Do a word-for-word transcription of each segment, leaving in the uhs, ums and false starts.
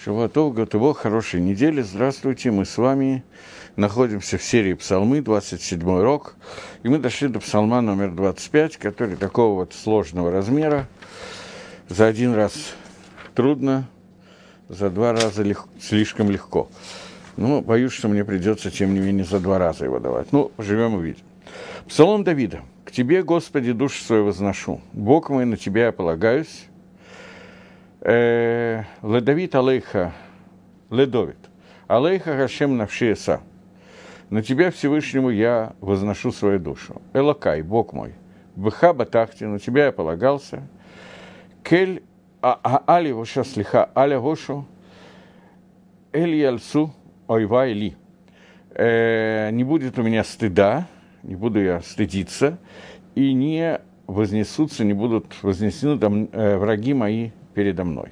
Шавуатов, Готово, хорошей недели. Здравствуйте, мы с вами находимся в серии Псалмы, двадцать седьмой урок, и мы дошли до Псалма номер двадцать пять, который такого вот сложного размера. За один раз трудно, за два раза лег... слишком легко. Но боюсь, что мне придется, тем не менее, за два раза его давать. Ну, поживем и увидим. Псалом Давида. «К Тебе, Господи, душу свою возношу, Бог мой, на Тебя я полагаюсь. Ледавид алейха, ледовит, алейха гашем навши эса. На Тебя, Всевышнему, я возношу свою душу. Элокай, Бог мой, быха батахти, на Тебя я полагался. Кель али воша слиха аля гошу, эль ялсу ойва или. Не будет у меня стыда, не буду я стыдиться, и не вознесутся, не будут вознесены там враги мои передо мной».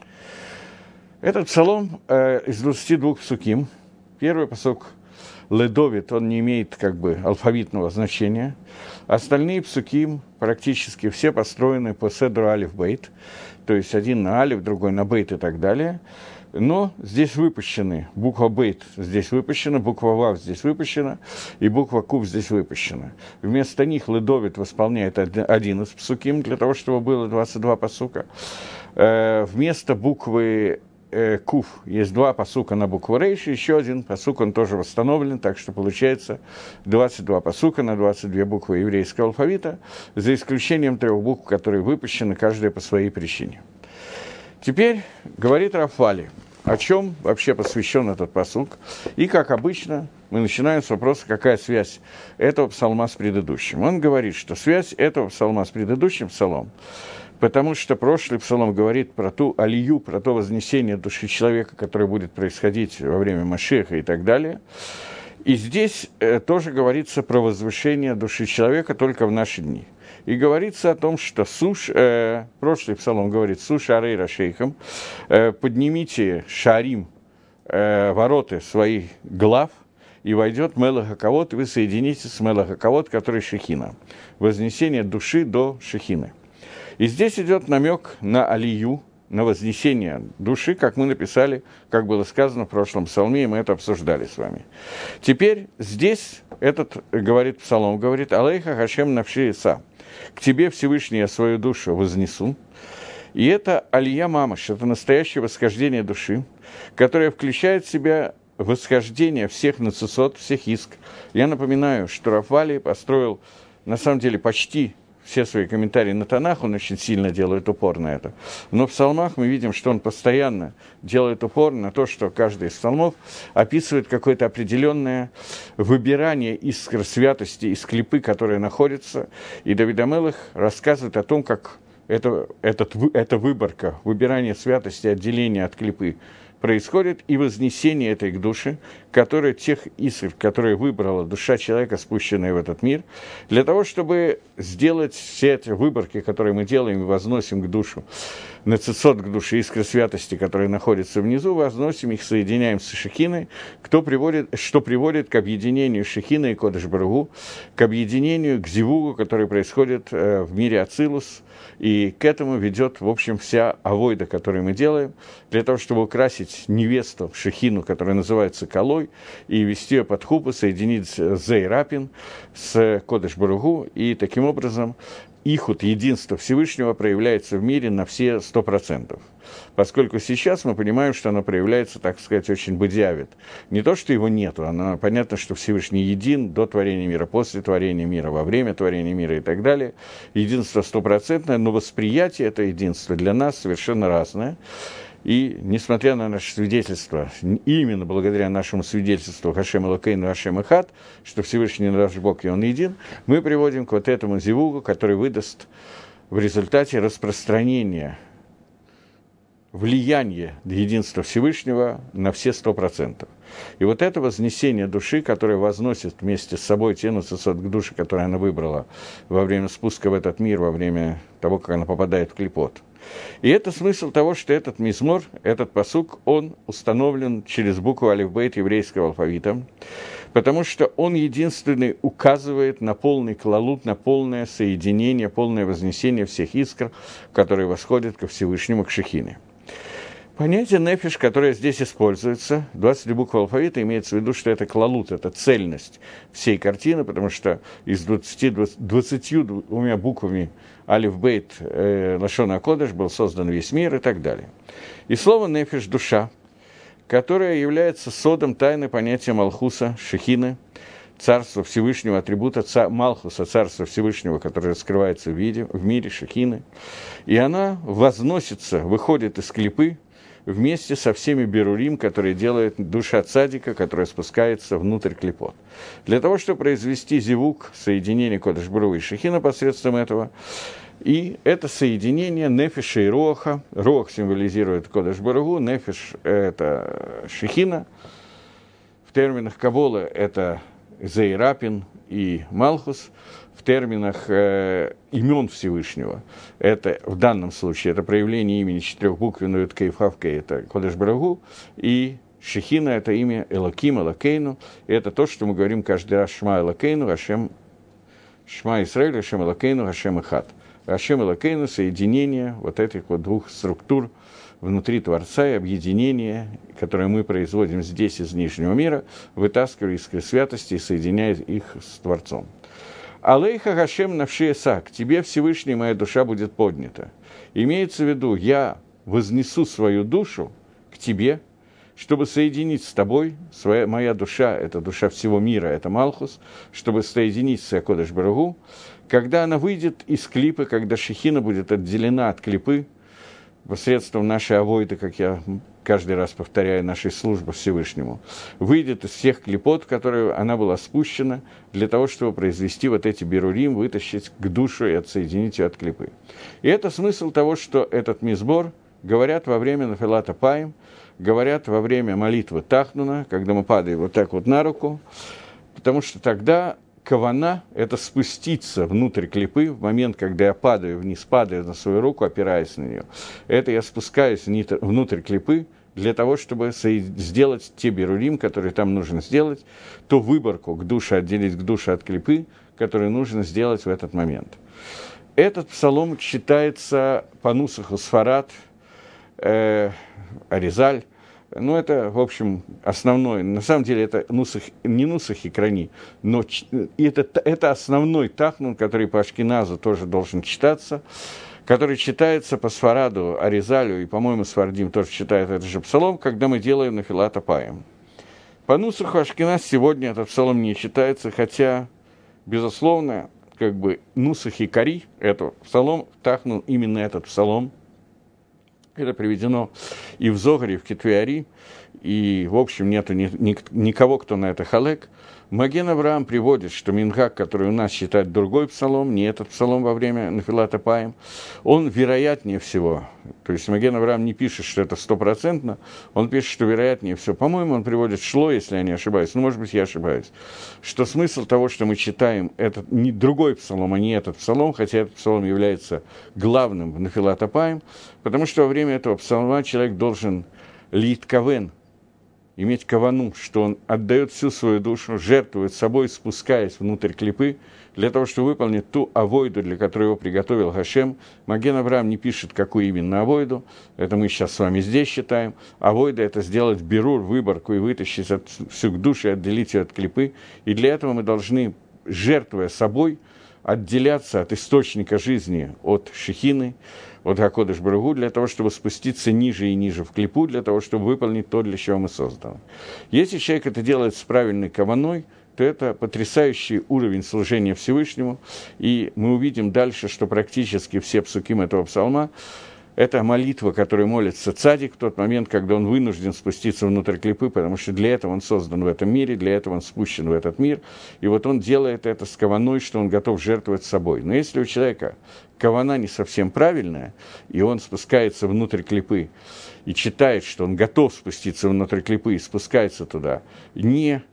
Этот псалом э, из двадцати двух псуким. Первый пасук ледовит, он не имеет как бы алфавитного значения. Остальные псуким практически все построены по седру алиф-бейт, то есть один на алиф, другой на бейт и так далее. Но здесь выпущены, буква бейт здесь выпущена, буква вав здесь выпущена, и буква кув здесь выпущена. Вместо них ледовит восполняет один из псуким, для того, чтобы было двадцать два пасука. Э, вместо буквы э, кув есть два пасука на букву рейш, еще один пасук, он тоже восстановлен, так что получается двадцать два пасука на двадцать две буквы еврейского алфавита, за исключением трех букв, которые выпущены, каждая по своей причине. Теперь говорит Рав Вали, о чем вообще посвящен этот пасук. И, как обычно, мы начинаем с вопроса, какая связь этого псалма с предыдущим. Он говорит, что связь этого псалма с предыдущим псалом, потому что прошлый псалом говорит про ту алию, про то вознесение души человека, которое будет происходить во время Машеха и так далее. И здесь э, тоже говорится про возвышение души человека только в наши дни. И говорится о том, что суш, э, прошлый псалом говорит «Суш арей рашейхам», э, «Поднимите шарим, э, вороты своих глав, и войдет Мелах ха-Кавод, и вы соединитесь с Мелах ха-Кавод, который Шехина». Вознесение души до Шехины. И здесь идет намек на алию, на вознесение души, как мы написали, как было сказано в прошлом псалме, и мы это обсуждали с вами. Теперь здесь этот, говорит псалом, говорит «Алейха хашем навши эса». «К Тебе, Всевышний, я свою душу вознесу». И это алия мамаш, это настоящее восхождение души, которое включает в себя восхождение всех нацисот, всех иск. Я напоминаю, что Рав Вали построил, на самом деле, почти все свои комментарии на Танах, он очень сильно делает упор на это. Но в псалмах мы видим, что он постоянно делает упор на то, что каждый из псалмов описывает какое-то определенное выбирание искр святости из клипы, которая находится. И Давид ха-Мелех рассказывает о том, как это, этот, эта выборка, выбирание святости, отделение от клипы происходит, и вознесение этой к душе, которая, тех искр, которые выбрала душа человека, спущенная в этот мир, для того, чтобы сделать все эти выборки, которые мы делаем и возносим к душу, нацисот к душе, искры святости, которые находятся внизу, возносим их, соединяем с Шехиной, кто приводит, что приводит к объединению Шехины и Кодеш Баругу, к объединению, к зивугу, который происходит э, в мире Ацилус, и к этому ведет, в общем, вся авойда, которую мы делаем, для того, чтобы украсить невесту Шехину, которая называется Калой, и вести ее под хупу, соединить Зейрапин с Кодеш Баругу, и таким образом ихуд, единство Всевышнего проявляется в мире на все сто процентов. Поскольку сейчас мы понимаем, что оно проявляется, так сказать, очень бадиавит. Не то, что его нету, оно понятно, что Всевышний един до творения мира, после творения мира, во время творения мира и так далее. Единство стопроцентное, но восприятие этого единства для нас совершенно разное. И, несмотря на наше свидетельство, именно благодаря нашему свидетельству Хашем Элокейну Хашем Эхад, что Всевышний наш Бог и Он един, мы приводим к вот этому зивугу, который выдаст в результате распространения влияния единства Всевышнего на все сто процентов. И вот это вознесение души, которое возносит вместе с собой те нацисот к душе, которую она выбрала во время спуска в этот мир, во время того, как она попадает в клипот. И это смысл того, что этот мизмор, этот пасук, он установлен через букву алиф-бейт еврейского алфавита, потому что он единственный указывает на полный клалут, на полное соединение, полное вознесение всех искр, которые восходят ко Всевышнему, к Шехине. Понятие нефиш, которое здесь используется, двадцать три буквы алфавита, имеется в виду, что это клалут, это цельность всей картины, потому что из двадцати двумя буквами алиф бейт э, лашон а-кодеш был создан весь мир и так далее. И слово нефиш – душа, которая является содом тайны понятия Малхуса, Шехины, Царства Всевышнего, атрибута ца, Малхуса, Царства Всевышнего, которое раскрывается в, виде, в мире Шехины. И она возносится, выходит из клипы вместе со всеми берурим, которые делает душа цадика, которая спускается внутрь клипот. Для того, чтобы произвести зивук, соединение Кодеш Барух и Шехина посредством этого, и это соединение нефиша и роха. Рох символизирует Кодеш Барух, нефиш – это Шехина. В терминах Каббалы это Зейрапин и Малхус. В терминах э, имен Всевышнего, это в данном случае это проявление имени четырехбуквенного Ткейфавкей, это Кодеш Барух, и Шехина – это имя Элоким, Элокейну, и это то, что мы говорим каждый раз Шма Элокейну, Ашем, Шма Исраэль, Ашем Элокейну, Ашем Эхад. Ашем Элокейну – соединение вот этих вот двух структур внутри Творца и объединение, которое мы производим здесь из Нижнего мира, вытаскивая из святости и соединяя их с Творцом. «Алейха Гашем навшиеса, к тебе, Всевышний, моя душа будет поднята». Имеется в виду, я вознесу свою душу к тебе, чтобы соединить с тобой, своя, моя душа, это душа всего мира, это Малхус, чтобы соединить с Кодеш Барух, когда она выйдет из клипы, когда Шехина будет отделена от клипы, посредством нашей авойды, как я каждый раз повторяю, нашей службы Всевышнему, выйдет из всех клипот, в которые она была спущена, для того, чтобы произвести вот эти берурим, вытащить к душу и отсоединить ее от клипы. И это смысл того, что этот мизбор говорят во время нафилата паим, говорят во время молитвы тахнуна, когда мы падаем вот так вот на руку, потому что тогда кавана – это спуститься внутрь клипы в момент, когда я падаю вниз, падаю на свою руку, опираясь на нее. Это я спускаюсь внутрь клипы для того, чтобы сделать те берурим, которые там нужно сделать, ту выборку к душе, отделить к душе от клипы, которую нужно сделать в этот момент. Этот псалом читается по нусаху Сфарад, э, Аризаль. Ну, это, в общем, основной, на самом деле, это нусах, не нусах и крани, но это, это основной тахнун, который по Ашкеназу тоже должен читаться, который читается по Сфараду, Аризалю, и, по-моему, Сфардим тоже читает этот же псалом, когда мы делаем нафилат апаим. По нусаху Ашкеназ сегодня этот псалом не читается, хотя, безусловно, как бы нусах и кари, это псалом, тахнун именно этот псалом. Это приведено и в Зогаре, и в Кетве-Ари, и, в общем, нету ни, ни, никого, кто на это халек. Маген Авраам приводит, что Минхаг, который у нас считает другой псалом, не этот псалом во время нафилата паим, он вероятнее всего, то есть Маген Авраам не пишет, что это стопроцентно, он пишет, что вероятнее всего, по-моему, он приводит шло, если я не ошибаюсь, ну, может быть, я ошибаюсь, что смысл того, что мы читаем этот, не другой псалом, а не этот псалом, хотя этот псалом является главным в нафилата паим, потому что во время этого псалма человек должен лит кавен, иметь кавану, что он отдает всю свою душу, жертвует собой, спускаясь внутрь клипы, для того, чтобы выполнить ту авойду, для которой его приготовил Гашем. Маген Авраам не пишет, какую именно авойду, это мы сейчас с вами здесь считаем. Авойда – это сделать берур, выборку и вытащить от, всю душу и отделить ее от клипы. И для этого мы должны, жертвуя собой, отделяться от источника жизни, от Шехины, от Кодеш Барух, для того, чтобы спуститься ниже и ниже в клипу, для того, чтобы выполнить то, для чего мы созданы. Если человек это делает с правильной каваной, то это потрясающий уровень служения Всевышнему, и мы увидим дальше, что практически все псуким этого псалма – это молитва, которой молится цадик в тот момент, когда он вынужден спуститься внутрь клипы, потому что для этого он создан в этом мире, для этого он спущен в этот мир, и вот он делает это с каваной, что он готов жертвовать собой. Но если у человека кавана не совсем правильная, и он спускается внутрь клипы и читает, что он готов спуститься внутрь клипы и спускается туда, не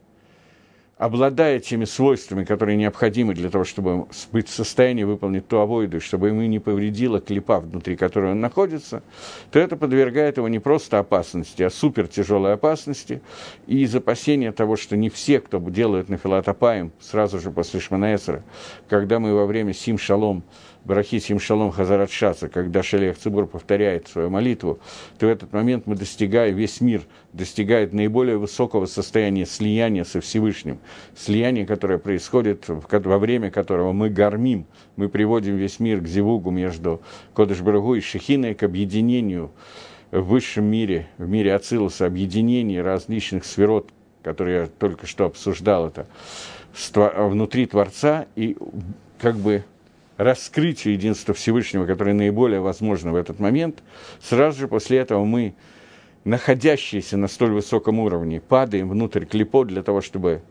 обладая теми свойствами, которые необходимы для того, чтобы быть в состоянии выполнить ту авойду, чтобы ему не повредила клипа, внутри которой он находится, то это подвергает его не просто опасности, а супертяжелой опасности. И из опасения того, что не все, кто делают нафилат апаим, сразу же после Шмона Эсера, когда мы во время Сим Шалом Барахит Сим Шалом Хазарат Шаца, когда Шалех Цибур повторяет свою молитву, то в этот момент мы достигаем, весь мир достигает наиболее высокого состояния слияния со Всевышним, слияние, которое происходит, во время которого мы гормим, мы приводим весь мир к зивугу между Кодеш Баругу и Шехиной, к объединению в высшем мире, в мире Ацилуса, объединение различных сферот, которые я только что обсуждал, это внутри Творца, и как бы раскрытие единства Всевышнего, которое наиболее возможно в этот момент, сразу же после этого мы, находящиеся на столь высоком уровне, падаем внутрь клипот для того, чтобы,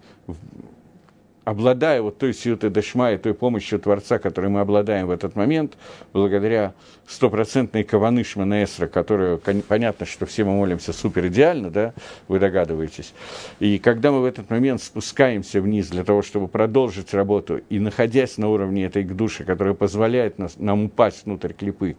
обладая вот той сиютой дешмай, той помощью Творца, которой мы обладаем в этот момент, благодаря стопроцентной каваны Шмона Эсра, которую, понятно, что все мы молимся супер идеально, да, вы догадываетесь, и когда мы в этот момент спускаемся вниз для того, чтобы продолжить работу, и находясь на уровне этой души, которая позволяет нас, нам упасть внутрь клипы,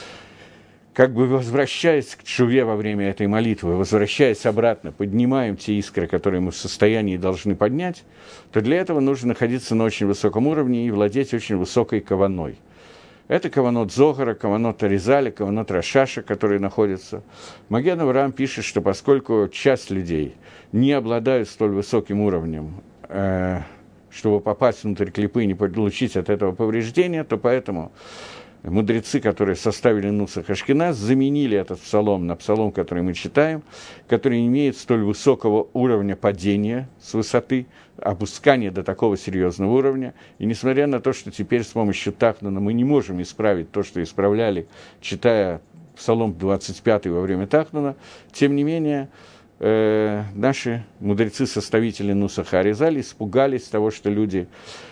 как бы возвращаясь к чуве во время этой молитвы, возвращаясь обратно, поднимаем те искры, которые мы в состоянии должны поднять, то для этого нужно находиться на очень высоком уровне и владеть очень высокой каваной. Это каванот Зогара, каванот Аризаля, каванот Рашаша, которые находятся. Маген Авраам пишет, что поскольку часть людей не обладают столь высоким уровнем, э, чтобы попасть внутрь клипы и не получить от этого повреждения, то поэтому мудрецы, которые составили Нусах Ашкеназ, заменили этот псалом на псалом, который мы читаем, который имеет столь высокого уровня падения с высоты, опускания до такого серьезного уровня. И несмотря на то, что теперь с помощью Тахнуна мы не можем исправить то, что исправляли, читая псалом двадцать пятый во время Тахнуна, тем не менее, э, наши мудрецы-составители Нусаха Аризали испугались того, что люди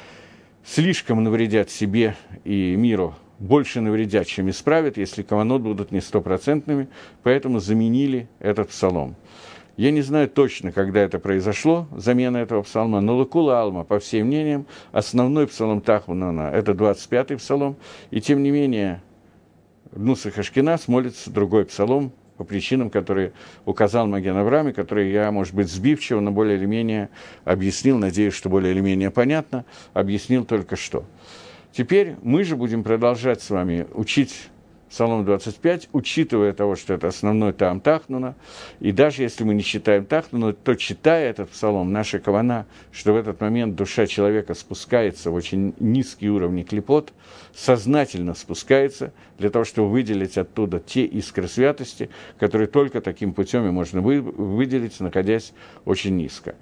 слишком навредят себе и миру, больше навредят, чем исправят, если каванот будут не стопроцентными, поэтому заменили этот псалом. Я не знаю точно, когда это произошло, замена этого псалма, но Лакула Алма, по всем мнениям, основной псалом Тахнуна – это двадцать пятый псалом, и тем не менее Нусах Ашкеназ молится другой псалом, по причинам, которые указал Маген Авраам, и которые я, может быть, сбивчиво, но более или менее объяснил, надеюсь, что более или менее понятно, объяснил только что. Теперь мы же будем продолжать с вами учить Псалом двадцать пять, учитывая того, что это основной таам Тахнуна, и даже если мы не читаем Тахнуна, то, читая этот псалом, наша кавана, что в этот момент душа человека спускается в очень низкие уровни клипот, сознательно спускается для того, чтобы выделить оттуда те искры святости, которые только таким путем и можно вы, выделить, находясь очень низко.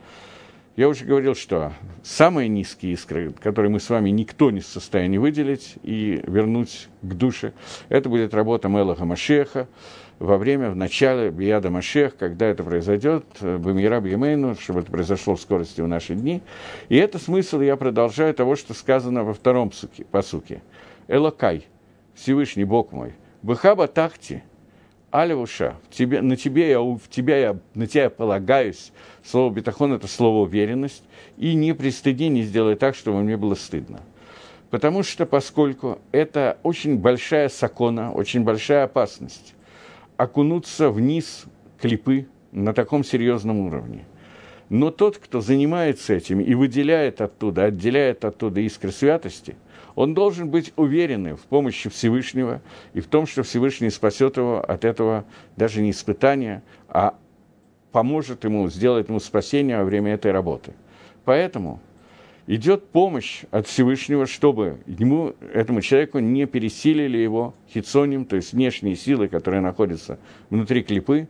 Я уже говорил, что самые низкие искры, которые мы с вами никто не в состоянии выделить и вернуть к душе, это будет работа Мелаха Машеха во время, в начале Бияда Машех, когда это произойдет, Бамира Бьемейну, чтобы это произошло в скорости в наши дни. И это смысл, я продолжаю, того, что сказано во втором пасуке. Элокай, Всевышний Бог мой, Бхаба Тахти, Алевуша, в тебе, на, тебе я, в тебя я, на тебя я полагаюсь. Слово «бетахон» – это слово «уверенность». И не пристыди, не сделай так, чтобы мне было стыдно. Потому что, поскольку это очень большая сакона, очень большая опасность, окунуться вниз клипы на таком серьезном уровне. Но тот, кто занимается этим и выделяет оттуда, отделяет оттуда искры святости, он должен быть уверенным в помощи Всевышнего и в том, что Всевышний спасет его от этого даже не испытания, а поможет ему, сделает ему спасение во время этой работы. Поэтому идет помощь от Всевышнего, чтобы ему, этому человеку не пересилили его хитсоним, то есть внешние силы, которые находятся внутри клипы,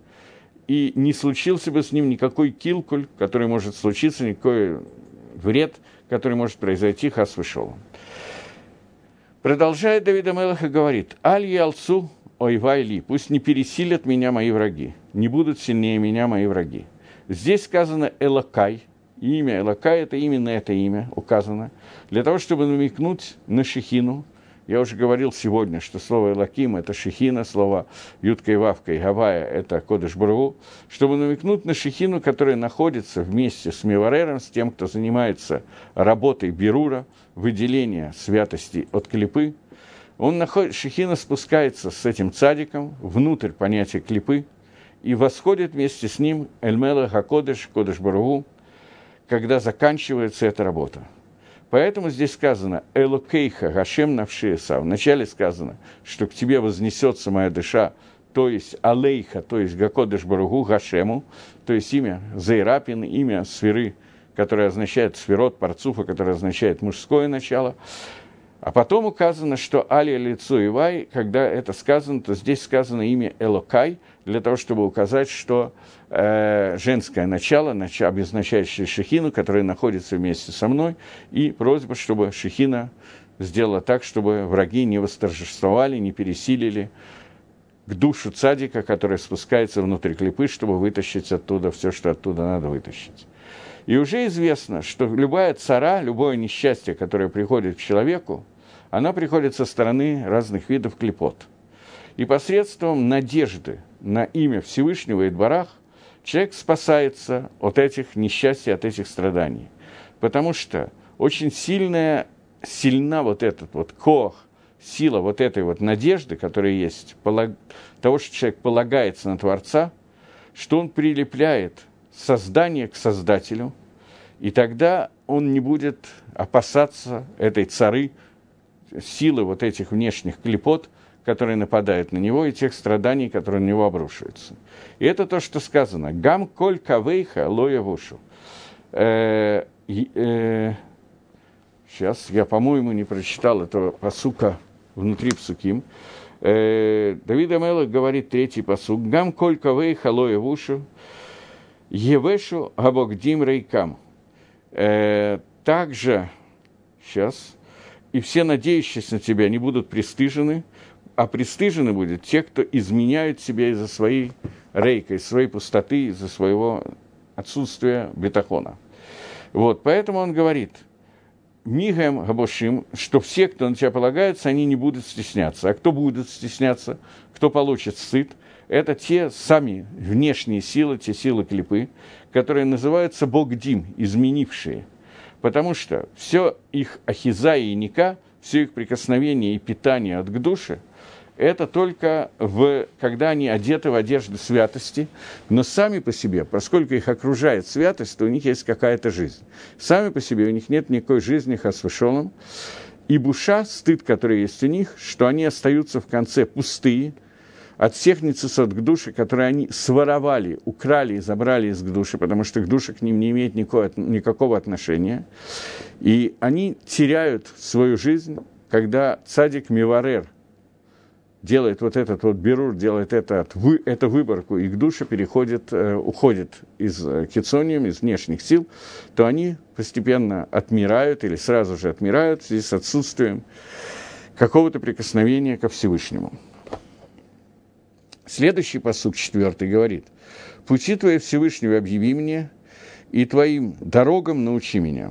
и не случился бы с ним никакой килкуль, который может случиться, никакой вред, который может произойти, хас вышел. Продолжает Давид ха-Мелех и говорит: «Аль ялцу ойвай ли, пусть не пересилят меня мои враги, не будут сильнее меня мои враги». Здесь сказано «Элокай», имя Элокай, это именно это имя указано, для того, чтобы намекнуть на Шехину. Я уже говорил сегодня, что слово «Элоким» – это Шехина, слово «Ютка» и «Вавка» и «Гавая» – это Кодеш Баругу, чтобы намекнуть на Шехину, которая находится вместе с Меварером, с тем, кто занимается работой Бирура, выделения святости от клипы. Он находит, Шехина спускается с этим цадиком внутрь понятия клипы и восходит вместе с ним Эль-Мелех ха-Кодеш, Кодеш Баругу, когда заканчивается эта работа. Поэтому здесь сказано «Элокейха Гашем навши Эса». Вначале сказано, что к тебе вознесется моя душа, то есть Алейха, то есть Гакодеш Баругу Гашему, то есть имя Зейрапин, имя сферы, которое означает сферот Парцуфа, которое означает мужское начало. А потом указано, что Алия лицо Ивай, когда это сказано, то здесь сказано имя Элокай, для того, чтобы указать, что э, женское начало, начало, обозначающее Шехину, которая находится вместе со мной, и просьба, чтобы Шехина сделала так, чтобы враги не восторжествовали, не пересилили к душу цадика, который спускается внутрь клипы, чтобы вытащить оттуда все, что оттуда надо вытащить. И уже известно, что любая цара, любое несчастье, которое приходит к человеку, она приходит со стороны разных видов клипот. И посредством надежды на имя Всевышнего Идбарах человек спасается от этих несчастий, от этих страданий. Потому что очень сильная, сильна вот этот вот коах, сила вот этой вот надежды, которая есть, полаг... того, что человек полагается на Творца, что он прилепляет создание к Создателю, и тогда он не будет опасаться этой цары, силы вот этих внешних клепот, которые нападают на него, и тех страданий, которые на него обрушиваются. И это то, что сказано. «Гам коль кавейха лоя вушу». Сейчас, я, по-моему, не прочитал этого пасука внутри псуким. Э, Давид Амелах говорит третий пасук. «Гам коль кавейха лоя вушу, евешу габогдим рейкам». Э, также, сейчас, и все надеющиеся на тебя не будут пристыжены, а пристыжены будут те, кто изменяют себя из-за своей рейка, из своей пустоты, из-за своего отсутствия бетахона. Вот, поэтому он говорит, Мигэм Габошим, что все, кто на тебя полагается, они не будут стесняться. А кто будет стесняться, кто получит стыд, это те сами внешние силы, те силы клипы, которые называются Богдим, изменившие. Потому что все их ахиза и ника, все их прикосновение и питание от к душе, это только в, когда они одеты в одежду святости, но сами по себе, поскольку их окружает святость, то у них есть какая-то жизнь. Сами по себе у них нет никакой жизни хас вешолом. И буша, стыд, который есть у них, что они остаются в конце пустые, от всех нецесот к душе, которые они своровали, украли и забрали из к души, потому что к душе к ним не имеет никакого, никакого отношения. И они теряют свою жизнь, когда цадик миварер делает вот этот вот бирур, делает это, вы, эту выборку, и к душе переходит, э, уходит из э, кицонием, из внешних сил, то они постепенно отмирают или сразу же отмирают в связи с отсутствием какого-то прикосновения ко Всевышнему. Следующий пасук, четвертый, говорит: «Пути твои Всевышнего объяви мне, и твоим дорогам научи меня».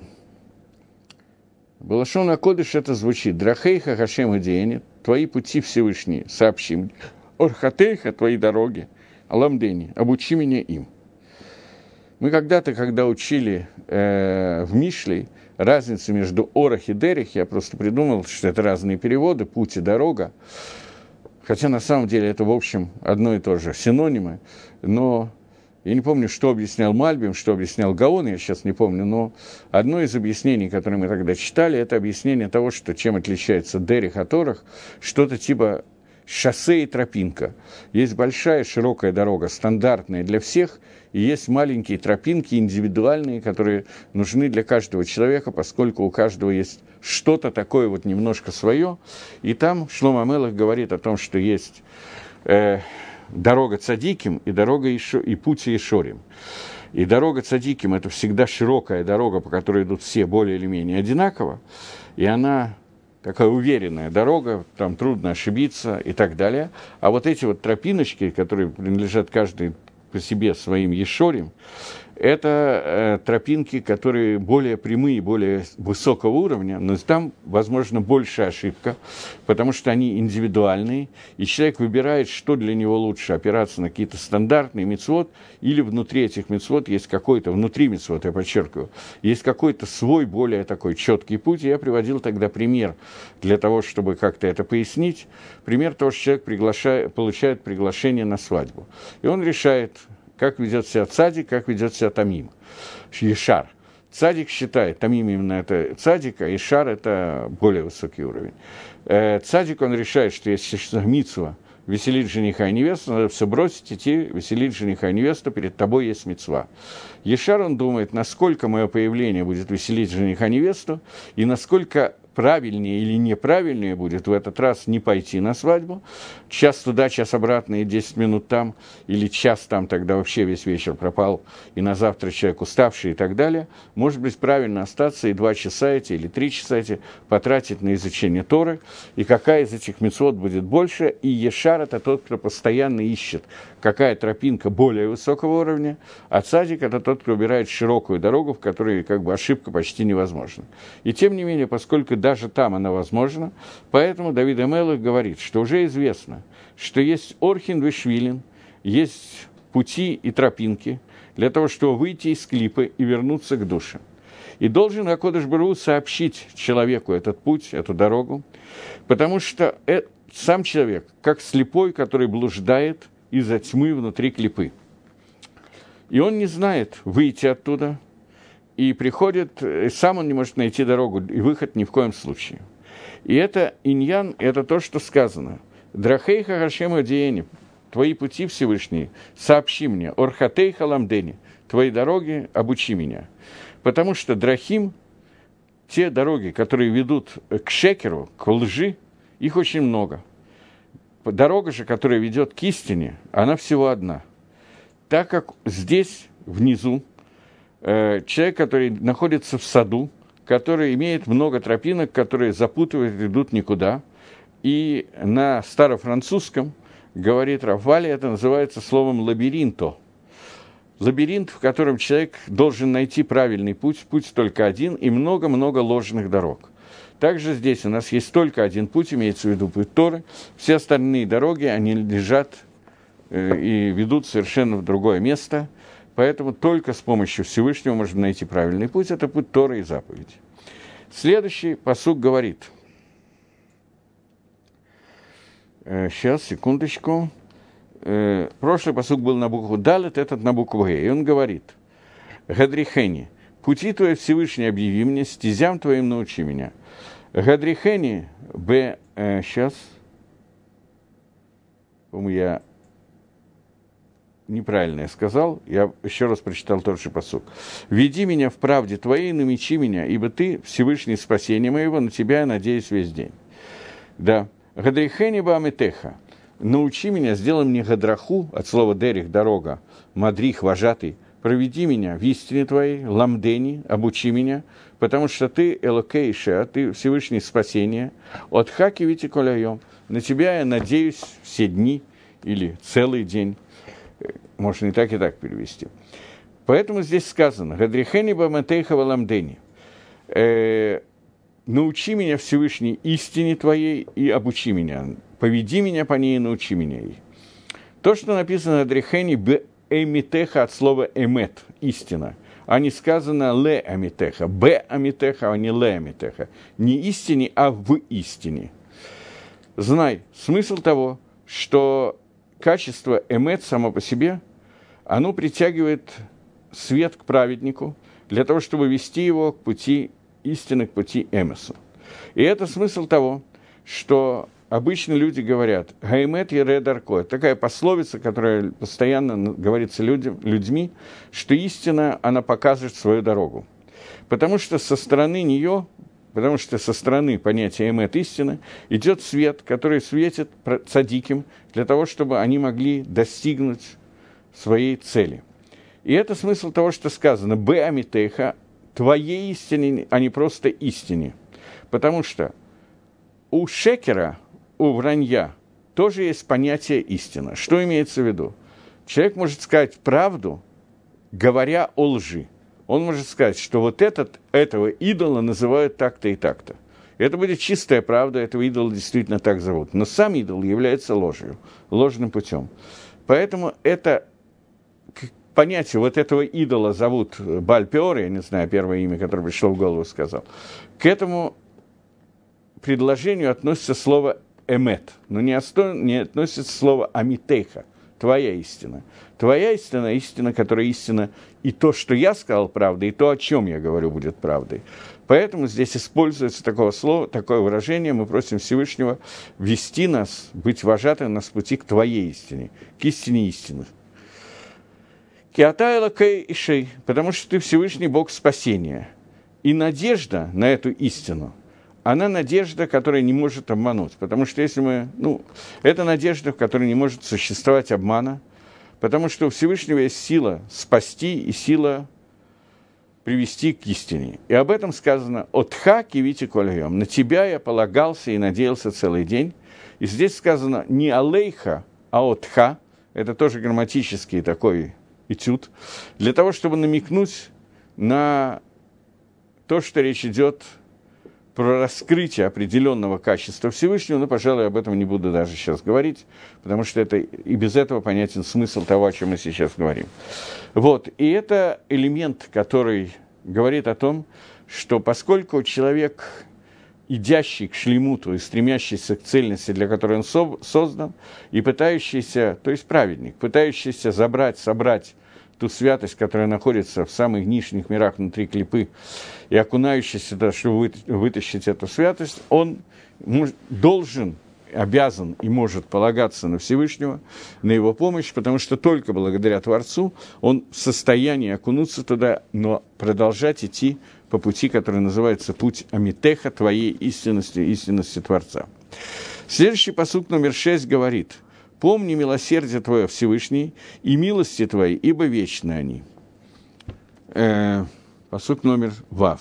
Балашон Акодыш это звучит: «Драхейха Хашем Адиэни», твои пути Всевышние сообщи мне. «Орхатейха», твои дороги, Аламдени, обучи меня им. Мы когда-то, когда учили э, в Мишле разницу между Орах и Дерих, я просто придумал, что это разные переводы, путь и дорога. Хотя на самом деле это, в общем, одно и то же, синонимы. Но я не помню, что объяснял Мальбим, что объяснял Гаон, я сейчас не помню, но одно из объяснений, которое мы тогда читали, это объяснение того, что чем отличается Дерих от Орах, что-то типа шоссе и тропинка. Есть большая широкая дорога, стандартная для всех, и есть маленькие тропинки индивидуальные, которые нужны для каждого человека, поскольку у каждого есть что-то такое вот немножко свое. И там Шломо Амелех говорит о том, что есть э, дорога цадиким и дорога Ишо, и путь Ишорим. И дорога цадиким – это всегда широкая дорога, по которой идут все более или менее одинаково, и она такая уверенная дорога, там трудно ошибиться и так далее. А вот эти вот тропиночки, которые принадлежат каждой по себе своим ешорим, это э, тропинки, которые более прямые, более высокого уровня, но там, возможно, большая ошибка, потому что они индивидуальные, и человек выбирает, что для него лучше, опираться на какие-то стандартные мицвот, или внутри этих мицвот есть какой-то, внутри мицвот, я подчеркиваю, есть какой-то свой более такой четкий путь. И я приводил тогда пример для того, чтобы как-то это пояснить. Пример того, что человек приглашает, получает приглашение на свадьбу, и он решает, как ведет себя цадик, как ведет себя тамим, ешар. Цадик считает, тамим именно это цадик, а ишар – это более высокий уровень. Цадик, он решает, что если мицва веселить жениха и невесту, надо все бросить, идти веселить жениха и невесту, перед тобой есть мицва. Ешар, он думает, насколько мое появление будет веселить жениха и невесту, и насколько правильнее или неправильнее будет в этот раз не пойти на свадьбу, час туда, час обратно и десять минут там, или час там, тогда вообще весь вечер пропал, и на завтра человек уставший и так далее. Может быть, правильно остаться и два часа эти, или три часа эти потратить на изучение Торы, и какая из этих мицвот будет больше, и Ешар – это тот, кто постоянно ищет, какая тропинка более высокого уровня, а цадик – это тот, кто убирает широкую дорогу, в которой как бы ошибка почти невозможна. И тем не менее, поскольку даже там она возможна, поэтому Давид а-Мелех говорит, что уже известно, что есть Орхин вешвилин, есть пути и тропинки для того, чтобы выйти из клипы и вернуться к душе. И должен АКодеш Барух Ху сообщить человеку этот путь, эту дорогу, потому что это, сам человек, как слепой, который блуждает из-за тьмы внутри клипы. И он не знает выйти оттуда, и приходит, и сам он не может найти дорогу, и выход ни в коем случае. И это иньян, это то, что сказано. «Драхейха Хашем Одиени», твои пути Всевышние, сообщи мне, «Орхатейха Ламдени», твои дороги, обучи меня. Потому что драхим, те дороги, которые ведут к шекеру, к лжи, их очень много. Дорога же, которая ведет к истине, она всего одна. Так как здесь, внизу, человек, который находится в саду, который имеет много тропинок, которые запутывают, идут никуда, и на старофранцузском, говорит Рав Вали, это называется словом «лабиринто». Лабиринт, в котором человек должен найти правильный путь, путь только один, и много-много ложных дорог. Также здесь у нас есть только один путь, имеется в виду путь Торы, все остальные дороги, они лежат э, и ведут совершенно в другое место, поэтому только с помощью Всевышнего можно найти правильный путь, это путь Торы и заповеди. Следующий пасук говорит, э, сейчас, секундочку, э, прошлый пасук был на букву Далет, этот на букву Г, и он говорит, Гадрихени, пути твои Всевышний объяви мне, стезям твоим научи меня. Гадрихени, Б, э, сейчас, по-моему, я неправильно я сказал, я еще раз прочитал тот же пасук. «Веди меня в правде твоей, намечи меня, ибо ты Всевышний спасение моего, на тебя я надеюсь весь день». Да. «Гадрихени баамитеха», научи меня, сделай мне гадраху, от слова дерих, дорога, мадрих, вожатый, проведи меня в истине твоей, ламдени, обучи меня, потому что ты элокейша, ты Всевышний спасение, от хаки вити коляйом, на тебя я надеюсь все дни или целый день. Можно и так, и так перевести. Поэтому здесь сказано, «Гадрихени баматейха валамдени», «Научи меня, Всевышний, истине твоей и обучи меня, поведи меня по ней и научи меня ей». То, что написано «Гадрихени бэмитеха» от слова «эмет», «истина», а не сказано «ле амитеха», «б амитеха», а не «ле амитеха», не истине, а в истине. Знай, смысл того, что качество эмет само по себе, оно притягивает свет к праведнику для того, чтобы вести его к пути истины, к пути эмесу. И это смысл того, что обычно люди говорят «гаэмет ере дарко». Это такая пословица, которая постоянно говорится людям, людьми, что истина, она показывает свою дорогу. Потому что со стороны нее, потому что со стороны понятия эмет истины идет свет, который светит цадиким для того, чтобы они могли достигнуть своей цели. И это смысл того, что сказано «б амитеха», твоей истине, а не просто истине. Потому что у шекера, у вранья тоже есть понятие истина. Что имеется в виду? Человек может сказать правду, говоря о лжи. Он может сказать, что вот этот, этого идола называют так-то и так-то. Это будет чистая правда, этого идола действительно так зовут. Но сам идол является ложью, ложным путем. Поэтому это понятие вот этого идола зовут Бааль-Пеор, я не знаю, первое имя, которое пришло в голову, сказал. К этому предложению относится слово «эмет», но не, осто... не относится слово «амитейха», твоя истина. Твоя истина – истина, которая истина, и то, что я сказал, правда, и то, о чем я говорю, будет правдой. Поэтому здесь используется такое слово, такое выражение, мы просим Всевышнего вести нас, быть вожатым нас в пути к твоей истине, к истине истины. Киатайла кей ишей, потому что ты Всевышний Бог спасения. И надежда на эту истину, она надежда, которая не может обмануть. Потому что если мы, ну, это надежда, в которой не может существовать обмана, потому что у Всевышнего есть сила спасти и сила привести к истине. И об этом сказано «Отха кивити кольем». На тебя я полагался и надеялся целый день. И здесь сказано не алейха, а отха. Это тоже грамматический такой этюд. Для того, чтобы намекнуть на то, что речь идет про раскрытие определенного качества Всевышнего, но, пожалуй, об этом не буду даже сейчас говорить, потому что это и без этого понятен смысл того, о чем мы сейчас говорим. Вот, и это элемент, который говорит о том, что поскольку человек, идящий к шлемуту и стремящийся к цельности, для которой он со- создан, и пытающийся, то есть праведник, пытающийся забрать, собрать ту святость, которая находится в самых нижних мирах внутри клипы, и окунающийся, чтобы вытащить эту святость, он может, должен, обязан и может полагаться на Всевышнего, на его помощь, потому что только благодаря Творцу он в состоянии окунуться туда, но продолжать идти по пути, который называется путь Амитеха, твоей истинности, истинности Творца. Следующий пасук номер шесть говорит: «Помни милосердие Твое, Всевышний, и милости Твои, ибо вечны они». Э, пасук номер Вав.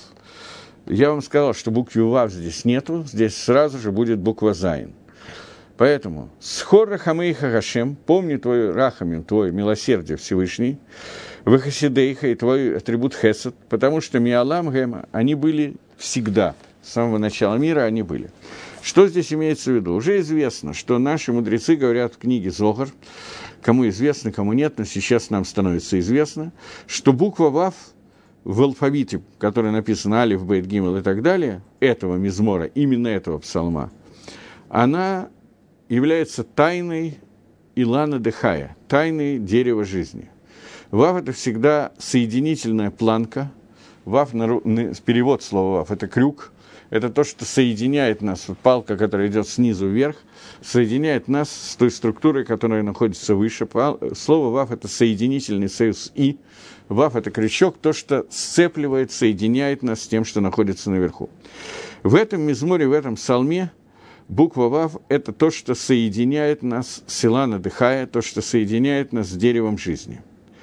Я вам сказал, что буквы Вав здесь нету, здесь сразу же будет буква Зайн. Поэтому «Схор рахамейха Гашем», помни твой рахамим, твой милосердие Всевышний, «Вахасидейха» и твой атрибут Хесед, потому что миалам гэма, они были всегда, с самого начала мира они были. Что здесь имеется в виду? Уже известно, что наши мудрецы говорят в книге Зогар, кому известно, кому нет, но сейчас нам становится известно, что буква Вав в алфавите, который написан Алиф, Бейт, Гимел и так далее, этого мизмора, именно этого псалма, она является тайной Илана Дехая, тайной дерева жизни. Вав – это всегда соединительная планка. Вав, перевод слова Вав – это крюк. Это то, что соединяет нас, вот палка, которая идет снизу вверх, соединяет нас с той структурой, которая находится выше. Слово «вав» – это соединительный союз «и». «Вав» – это крючок, то, что сцепливает, соединяет нас с тем, что находится наверху. В этом мизморе, в этом псалме буква «вав» – это то, что соединяет нас с Илана Дехая, то, что соединяет нас с деревом жизни.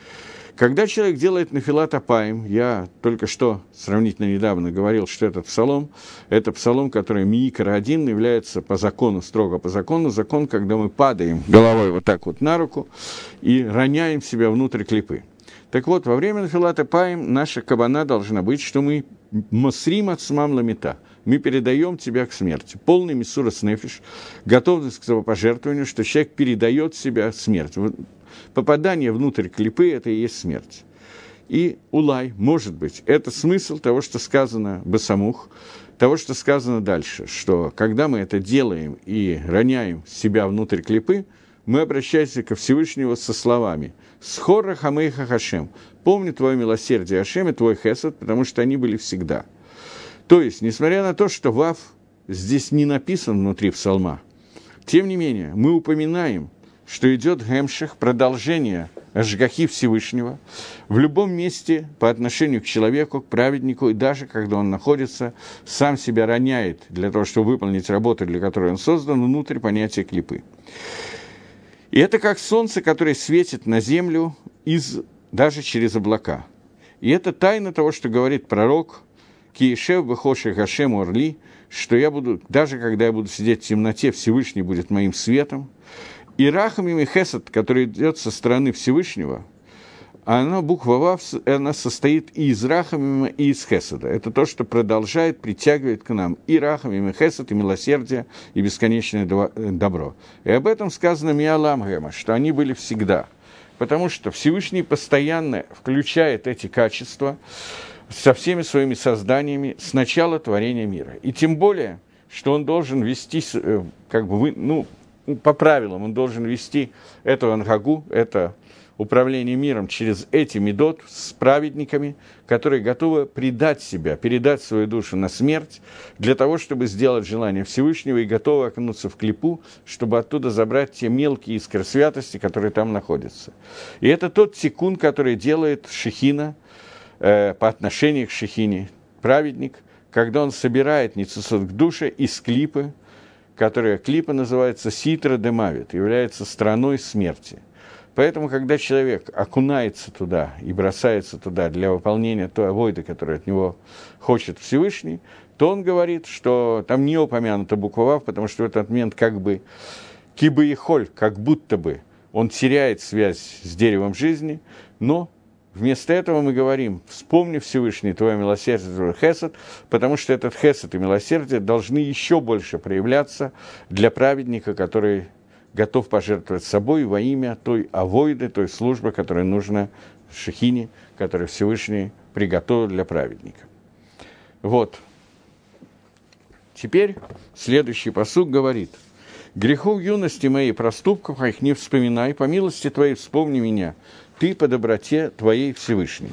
Когда человек делает нафилат апаим, я только что сравнительно недавно говорил, что этот псалом, это псалом, который миикар один, является по закону, строго по закону, закон, когда мы падаем головой вот так вот на руку и роняем себя внутрь клипы. Так вот, во время нафилат апаим наша кавана должна быть, что мы мосрим ацмам ламита, мы передаем тебя к смерти. Полный миссурас нефиш, готовность к самопожертвованию, что человек передает себя смерти. Попадание внутрь клипы – это и есть смерть. И улай, может быть, это смысл того, что сказано басамух, того, что сказано дальше, что когда мы это делаем и роняем себя внутрь клипы, мы обращаемся ко Всевышнему со словами «Схор рахамейха Хашем», помни твое милосердие Хашем и твой хесед, потому что они были всегда. То есть, несмотря на то, что вав здесь не написан внутри псалма, тем не менее, мы упоминаем, что идет гемших, продолжение Ашгахи Всевышнего в любом месте по отношению к человеку, к праведнику, и даже когда он находится, сам себя роняет для того, чтобы выполнить работу, для которой он создан, внутрь понятия клипы. И это как солнце, которое светит на землю из, даже через облака. И это тайна того, что говорит пророк «Киешев бехоши Гашем орли», что я буду, даже когда я буду сидеть в темноте, Всевышний будет моим светом. И рахамим и хесед, который идет со стороны Всевышнего, она, буква вав, она состоит и из рахамима, и из хеседа. Это то, что продолжает, притягивает к нам и рахамим, и хесед, и милосердие, и бесконечное добро. И об этом сказано миалам гэма, что они были всегда. Потому что Всевышний постоянно включает эти качества со всеми своими созданиями с начала творения мира. И тем более, что он должен вести, как бы, ну, по правилам он должен вести эту ангагу, это управление миром через эти медот с праведниками, которые готовы предать себя, передать свою душу на смерть для того, чтобы сделать желание Всевышнего и готовы окунуться в клипу, чтобы оттуда забрать те мелкие искры святости, которые там находятся. И это тот тикун, который делает Шехина э, по отношению к Шехине, праведник, когда он собирает ницусот к душе из клипы, которая клипа называется Ситра де Мавит, является страной смерти. Поэтому, когда человек окунается туда и бросается туда для выполнения той авойды, которую от него хочет Всевышний, то он говорит, что там не упомянута буква Вав, потому что в этот момент как бы кибы и холь, как будто бы он теряет связь с деревом жизни, но вместо этого мы говорим: вспомни Всевышний твое милосердие, твой хесед, потому что этот хесед и милосердие должны еще больше проявляться для праведника, который готов пожертвовать собой во имя той авойды, той службы, которая нужна Шехине, которую Всевышний приготовил для праведника. Вот. Теперь следующий пасук говорит: «Грехов юности моей, проступков их не вспоминай, по милости твоей вспомни меня, ты по доброте твоей Всевышний».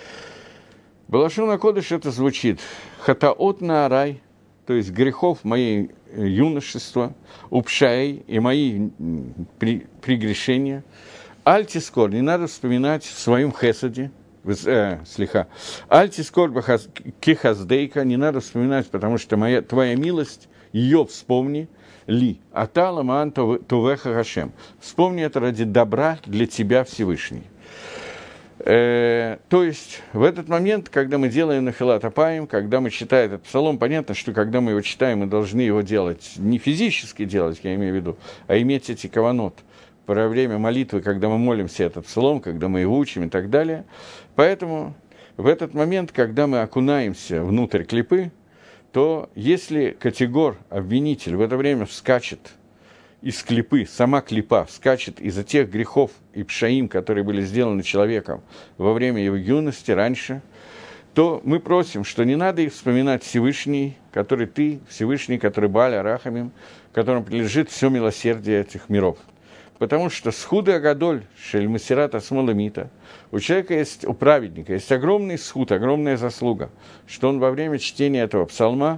Балашон Кодеш это звучит: «Хатаот на арай», то есть грехов моей юношества, упшаей и мои при, прегрешения. Альтискор, не надо вспоминать в своем хесаде, э, слиха. Альтискор кихаздейка, не надо вспоминать, потому что моя, твоя милость, ее вспомни, ли. Атала маан тувеха гашем. Вспомни это ради добра для тебя, Всевышний. Э, то есть, в этот момент, когда мы делаем нахилат апаим, когда мы читаем этот псалом, понятно, что когда мы его читаем, мы должны его делать, не физически делать, я имею в виду, а иметь эти каванот во время молитвы, когда мы молимся этот псалом, когда мы его учим и так далее. Поэтому в этот момент, когда мы окунаемся внутрь клипы, то если категор, обвинитель, в это время вскачет из клипы, сама клипа вскачет из-за тех грехов и пшаим, которые были сделаны человеком во время его юности, раньше, то мы просим, что не надо их вспоминать Всевышний, который ты, Всевышний, который Бааль Арахамим, которому принадлежит все милосердие этих миров. Потому что схуд агадоль, шель масират асмоламита, у человека есть, у праведника есть огромный схуд, огромная заслуга, что он во время чтения этого псалма,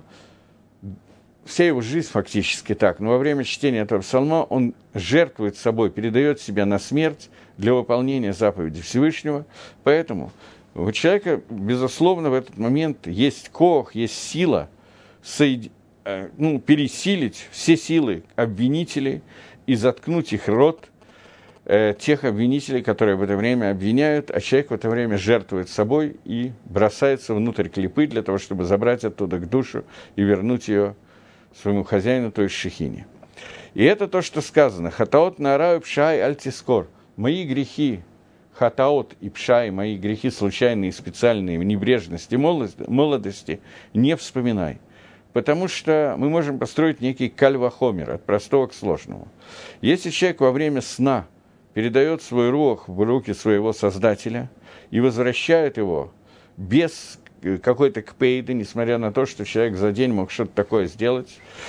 вся его жизнь фактически так, но во время чтения этого псалма он жертвует собой, передает себя на смерть для выполнения заповеди Всевышнего. Поэтому у человека, безусловно, в этот момент есть кох, есть сила соед... ну, пересилить все силы обвинителей и заткнуть их рот, э, тех обвинителей, которые в это время обвиняют, а человек в это время жертвует собой и бросается внутрь клипы для того, чтобы забрать оттуда к душу и вернуть ее своему хозяину, то есть Шехине. И это то, что сказано: «Хатаот нараю пшай альтискор». Мои грехи, хатаот и пшай, мои грехи случайные, специальные, в небрежности, молодости, не вспоминай. Потому что мы можем построить некий кальвахомер, от простого к сложному. Если человек во время сна передает свой рух в руки своего Создателя и возвращает его без какой-то кпейды, несмотря на то, что человек за день мог что-то такое сделать,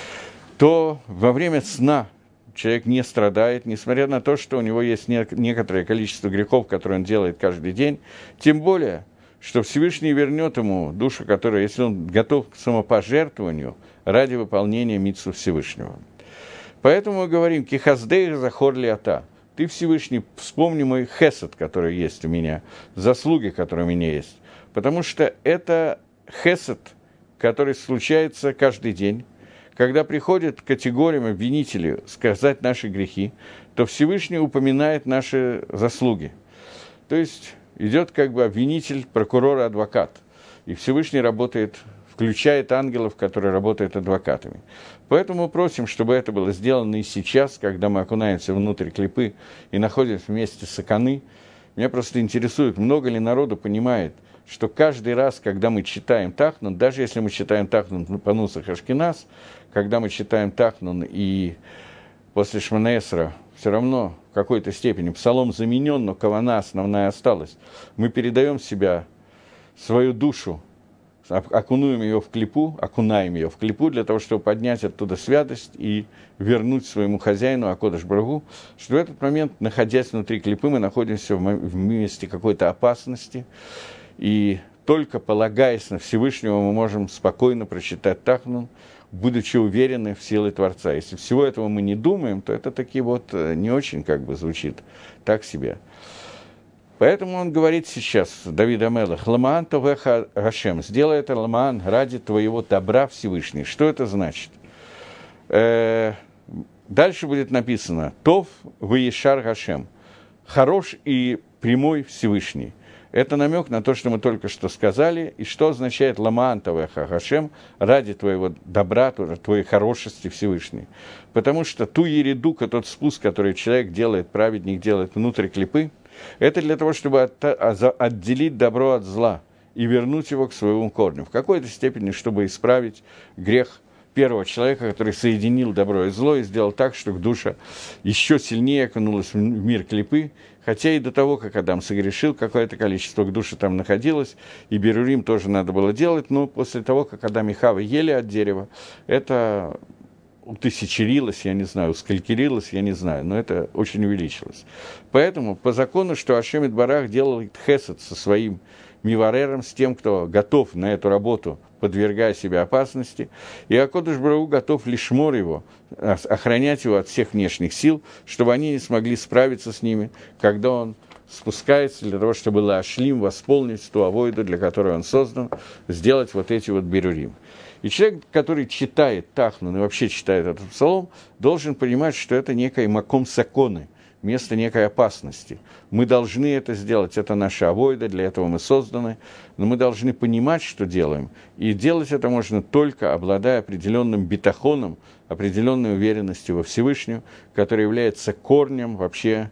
то во время сна человек не страдает, несмотря на то, что у него есть некоторое количество грехов, которые он делает каждый день, тем более, что Всевышний вернет ему душу, которая, если он готов к самопожертвованию ради выполнения мицвы Всевышнего. Поэтому мы говорим: «Кихаздейх захор лиата». Ты, Всевышний, вспомни мой хесед, который есть у меня, заслуги, которые у меня есть. Потому что это хесед, который случается каждый день. Когда приходят к категориям обвинителей сказать наши грехи, то Всевышний упоминает наши заслуги. То есть идет как бы обвинитель, прокурор и адвокат. И Всевышний работает, включает ангелов, которые работают адвокатами. Поэтому мы просим, чтобы это было сделано и сейчас, когда мы окунаемся внутрь клипы и находимся вместе с Аканы. Меня просто интересует, много ли народу понимает, что каждый раз, когда мы читаем Тахнун, даже если мы читаем Тахнун по Нусах Ашкеназ, когда мы читаем Тахнун и после Шмона Эсра, все равно в какой-то степени псалом заменен, но кавана основная осталась. Мы передаем себя, свою душу окунуем ее в клипу, окунаем ее в клипу для того, чтобы поднять оттуда святость и вернуть своему хозяину, Акодеш Барух Ху, что в этот момент, находясь внутри клипы, мы находимся в месте какой-то опасности, и только полагаясь на Всевышнего, мы можем спокойно прочитать Тахнун, будучи уверены в силе Творца. Если всего этого мы не думаем, то это таки вот не очень как бы звучит так себе. Поэтому он говорит сейчас, Давид Амелех, «Ламаан товеха Гашем», сделай это, Ламаан, ради твоего добра Всевышний. Что это значит? Э, дальше будет написано, «Тов веешар Гашем», хорош и прямой Всевышний. Это намек на то, что мы только что сказали, и что означает «Ламаан товеха Гашем», ради твоего добра, твоей хорошести Всевышний. Потому что ту ередука, тот спуск, который человек делает, праведник делает внутрь клипы, это для того, чтобы от, отделить добро от зла и вернуть его к своему корню. В какой-то степени, чтобы исправить грех первого человека, который соединил добро и зло и сделал так, что душа еще сильнее окунулась в мир клипы, хотя и до того, как Адам согрешил, какое-то количество к душе там находилось, и Берурим тоже надо было делать, но после того, как Адам и Хава ели от дерева, это утысячерилось, я не знаю, ускалькерилось, я не знаю, но это очень увеличилось. Поэтому по закону, что Ашем Идбарах делает хесед со своим миварером, с тем, кто готов на эту работу, подвергая себя опасности, и Акодеш Барух Ху готов лишмор его, охранять его от всех внешних сил, чтобы они не смогли справиться с ними, когда он спускается для того, чтобы Лаашлим восполнить ту авойду, для которой он создан, сделать вот эти вот берурим. И человек, который читает Тахнун и вообще читает этот псалом, должен понимать, что это некое маком саконы, место некой опасности. Мы должны это сделать, это наша авойда, для этого мы созданы, но мы должны понимать, что делаем. И делать это можно только обладая определенным битахоном, определенной уверенностью во Всевышнем, которая является корнем вообще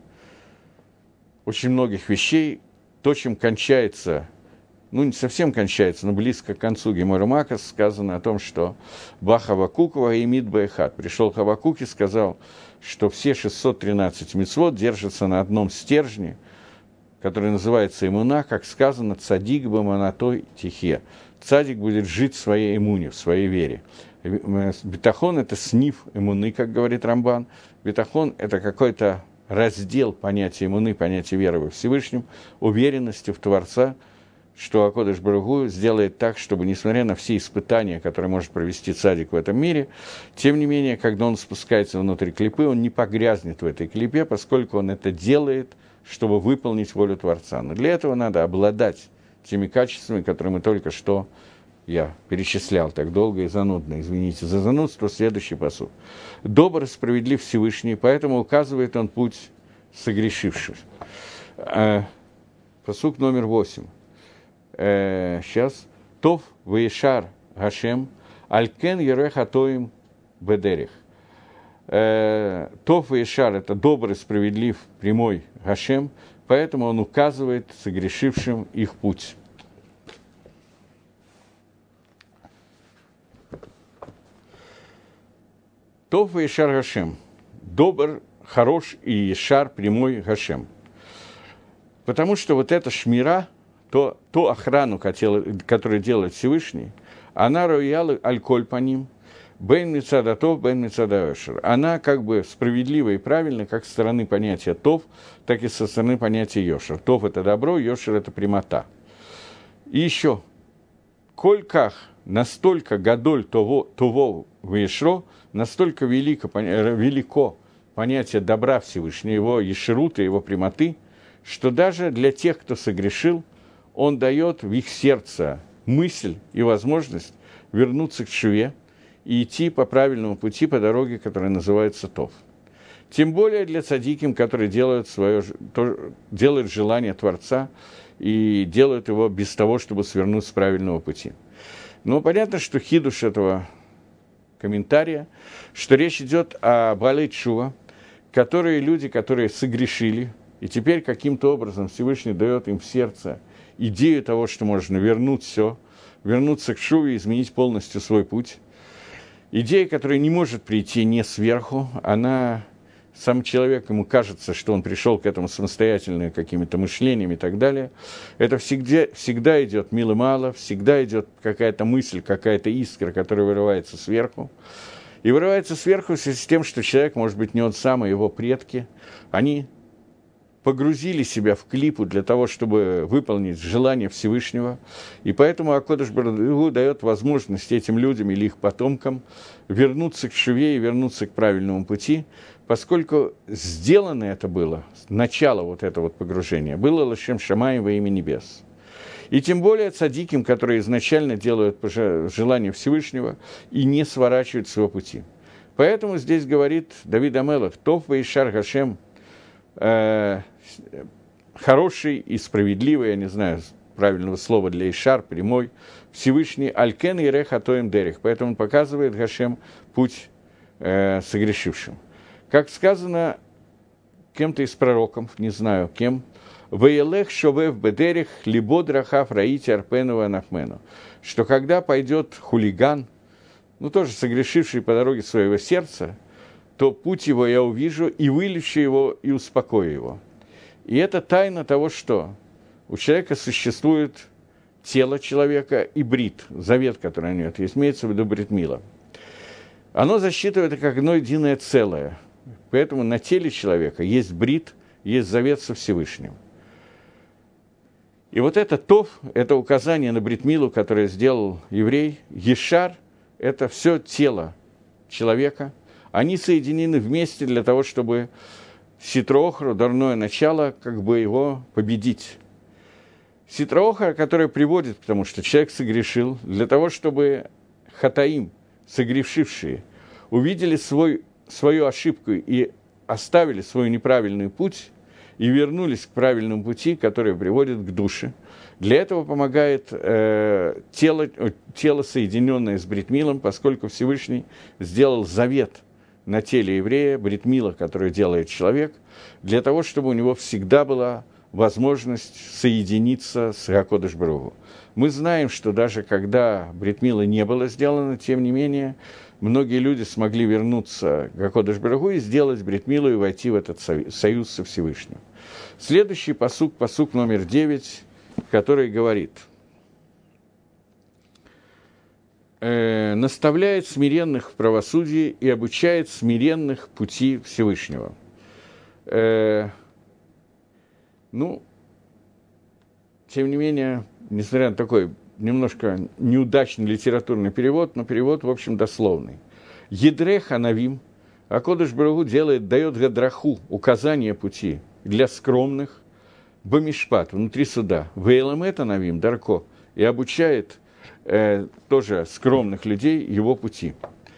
очень многих вещей. То, чем кончается, ну, не совсем кончается, но близко к концу Гемора Макас, сказано о том, что Бах Хавакук ваимид баэхат. Пришел Хавакук и сказал, что все шестьсот тринадцать мицвот держатся на одном стержне, который называется имуна, как сказано, цадик баманатой тихе. Цадик будет жить в своей имуне, в своей вере. Битахон – это сниф имуны, как говорит Рамбан. Битахон – это какой-то раздел понятия имуны, понятия веры во Всевышнем, уверенности в Творца, что Акодеш Барух Ху сделает так, чтобы, несмотря на все испытания, которые может провести цадик в этом мире, тем не менее, когда он спускается внутрь клипы, он не погрязнет в этой клипе, поскольку он это делает, чтобы выполнить волю Творца. Но для этого надо обладать теми качествами, которые мы только что, я перечислял так долго и занудно, извините за занудство, следующий пасук. «Добр и справедлив Всевышний, поэтому указывает он путь согрешивших». Пасук номер восемь. Сейчас. «Тов веешар Гашем, алькен ерех атоим бедерех». «Тов веешар» – это добрый, справедлив, прямой Гашем, поэтому он указывает согрешившим их путь. «Тов веешар Гашем» – добр, хорош и ешар, прямой Гашем. Потому что вот эта шмира, то, ту охрану, которую делает Всевышний, она рояла аль-коль по ним, бен мицада тов, бен мицада ешер. Она как бы справедлива и правильна как со стороны понятия тов, так и со стороны понятия ешер. Тов – это добро, ешер – это прямота. И еще, коль-ках, настолько гадоль того, того вешро, настолько велико, велико понятие добра Всевышнего, его ешерута, его прямоты, что даже для тех, кто согрешил, он дает в их сердце мысль и возможность вернуться к шве и идти по правильному пути, по дороге, которая называется Тов. Тем более для цадиким, которые делают, свое, то, делают желание Творца и делают его без того, чтобы свернуть с правильного пути. Но понятно, что хидуш этого комментария, что речь идет о Баалей Тшува, которые люди, которые согрешили, и теперь каким-то образом Всевышний дает им в сердце идею того, что можно вернуть все, вернуться к Шуве и изменить полностью свой путь. Идея, которая не может прийти не сверху, она сам человек, ему кажется, что он пришел к этому самостоятельно какими-то мышлениями и так далее. Это всегда, всегда идет мило-мало, всегда идет какая-то мысль, какая-то искра, которая вырывается сверху. И вырывается сверху в связи с тем, что человек, может быть, не он сам, а его предки, они погрузили себя в клипу для того, чтобы выполнить желание Всевышнего. И поэтому Акодыш Барух Ху дает возможность этим людям или их потомкам вернуться к шуве и вернуться к правильному пути, поскольку сделано это было, начало вот этого вот погружения, было лашем шамаем во имя небес. И тем более цадиким, которые изначально делают желание Всевышнего и не сворачивают с его пути. Поэтому здесь говорит Давид ха-Мелех: «Тов ваишар Гашем», э, хороший и справедливый, я не знаю правильного слова для Ишар, прямой, Всевышний, Алькен и Рех Атоем Дерих. Поэтому он показывает Гашем путь э, согрешившим. Как сказано кем-то из пророков, не знаю кем, «Ваелех шовев бедерих либо драхав раити арпенова нахмену», что когда пойдет хулиган, ну тоже согрешивший по дороге своего сердца, то путь его я увижу, и вылечу его, и успокою его. И это тайна того, что у человека существует тело человека и брит, завет, который у него есть, имеется в виду брит мила. Оно засчитывает как одно единое целое. Поэтому на теле человека есть брит, есть завет со Всевышним. И вот это тов, это указание на брит милу, которое сделал еврей, ешар, это все тело человека. Они соединены вместе для того, чтобы ситроохру, дурное начало, как бы его победить. Ситроохра, которая приводит к тому, что человек согрешил, для того, чтобы хатаим, согрешившие, увидели свой, свою ошибку и оставили свой неправильный путь, и вернулись к правильному пути, который приводит к душе. Для этого помогает э, тело, тело, соединенное с бритмилом, поскольку Всевышний сделал завет на теле еврея, бритмила, который делает человек, для того, чтобы у него всегда была возможность соединиться с Акодыш Барух Ху. Мы знаем, что даже когда бритмила не было сделано, тем не менее, многие люди смогли вернуться к Акодыш Барух Ху и сделать бритмилу и войти в этот союз со Всевышним. Следующий пасук, пасук номер девять, который говорит: э, «Наставляет смиренных в правосудии и обучает смиренных пути Всевышнего». Э, ну, тем не менее, несмотря на такой немножко неудачный литературный перевод, но перевод, в общем, дословный. «Едрех анавим», Акодыш Барух Ху делает, дает гадраху, указание пути для скромных, бамишпат, внутри суда, вейламет анавим, дарко, и обучает э, тоже скромных людей его пути.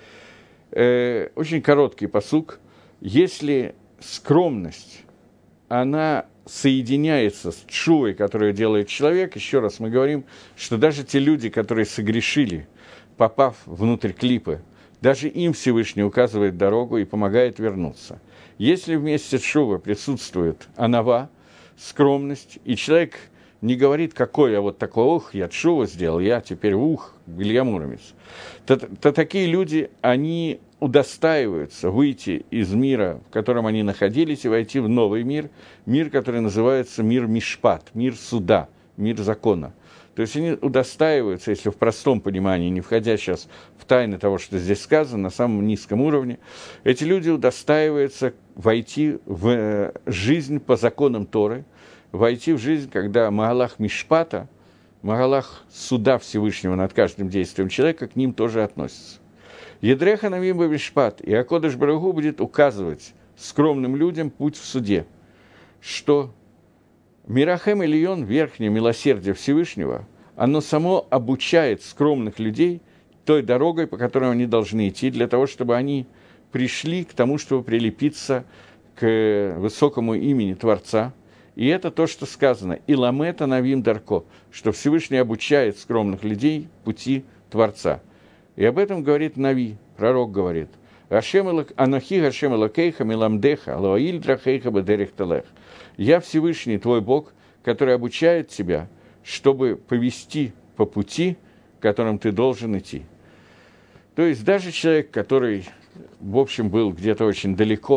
Э, очень короткий пасук. Если скромность, она соединяется с тшувой, которую делает человек, еще раз мы говорим, что даже те люди, которые согрешили, попав внутрь клипы, даже им Всевышний указывает дорогу и помогает вернуться. Если вместе с тшувой присутствует анава, скромность, и человек не говорит, какой я вот такой, ох, я тшуву сделал, я теперь ух, Гильямуромец, то, то такие люди, они удостаиваются выйти из мира, в котором они находились, и войти в новый мир, мир, который называется мир мишпат, мир суда, мир закона. То есть они удостаиваются, если в простом понимании, не входя сейчас в тайны того, что здесь сказано, на самом низком уровне, эти люди удостаиваются войти в жизнь по законам Торы, войти в жизнь, когда Магалах Мишпата, Магалах суда Всевышнего над каждым действием человека к ним тоже относится. Едреха навим бамишпат, и Акодыш Барух Ху будет указывать скромным людям путь в суде, что Мирахем Элион, верхнее милосердие Всевышнего, оно само обучает скромных людей той дорогой, по которой они должны идти, для того, чтобы они пришли к тому, чтобы прилепиться к высокому имени Творца. И это то, что сказано, «Иламета навим дарко», что Всевышний обучает скромных людей пути Творца. И об этом говорит Нави, пророк говорит, «Анохи Гашем Элокейха миламдеха, лоаиль драхейха бедерех телех». «Я Всевышний, твой Бог, который обучает тебя, чтобы повести по пути, которым ты должен идти». То есть даже человек, который, в общем, был где-то очень далеко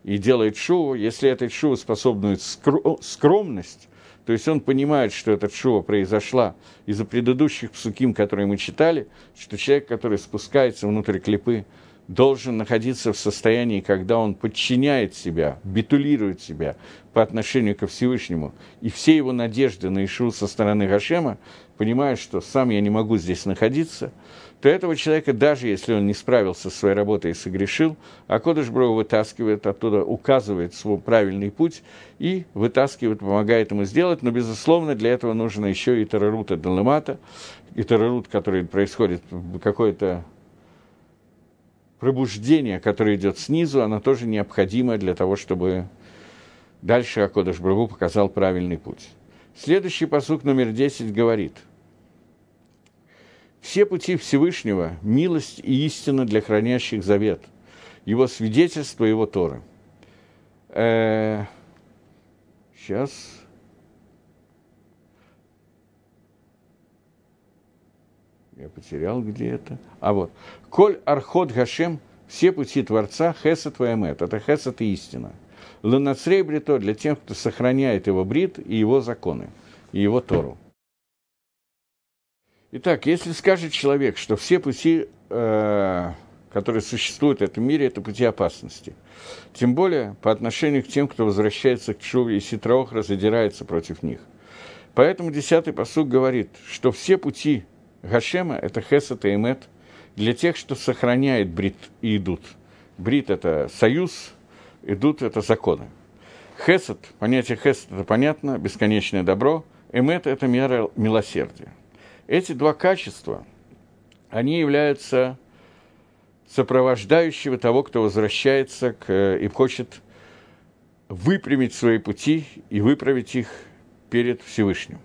и делает шуву, если эта шува способствует скромность, то есть он понимает, что эта шува произошла из-за предыдущих псуким, которые мы читали, что человек, который спускается внутрь клипы, должен находиться в состоянии, когда он подчиняет себя, битулирует себя по отношению ко Всевышнему, и все его надежды на Ишу со стороны Гашема, понимая, что сам я не могу здесь находиться, то этого человека, даже если он не справился со своей работой и согрешил, Акодыш Барух Ху вытаскивает оттуда, указывает свой правильный путь и вытаскивает, помогает ему сделать, но, безусловно, для этого нужно еще и тарарут адалемата, и тарарут, который происходит какое-то пробуждение, которое идет снизу, оно тоже необходимо для того, чтобы дальше Акодыш Барух Ху показал правильный путь. Следующий пасук номер десять говорит: «Все пути Всевышнего – милость и истина для хранящих завет, его свидетельство, его Торы». Э-э- сейчас. Я потерял где это. А вот. «Коль архот Гашем» – все пути Творца, хесед ваэмет. Это хесед и истина. «Ланацрей брито» – для тех, кто сохраняет его брит и его законы, и его Тору. Итак, если скажет человек, что все пути, э, которые существуют в этом мире, это пути опасности, тем более по отношению к тем, кто возвращается к Шуве, и Ситраохра задирается против них. Поэтому десятый пасук говорит, что все пути Гашема – это хесед и эмет для тех, что сохраняет брит и идут. Брит – это союз, идут – это законы. Хесед, понятие хесед – это понятно, бесконечное добро, эмет – это мера милосердия. Эти два качества, они являются сопровождающими того, кто возвращается к, и хочет выпрямить свои пути и выправить их перед Всевышним.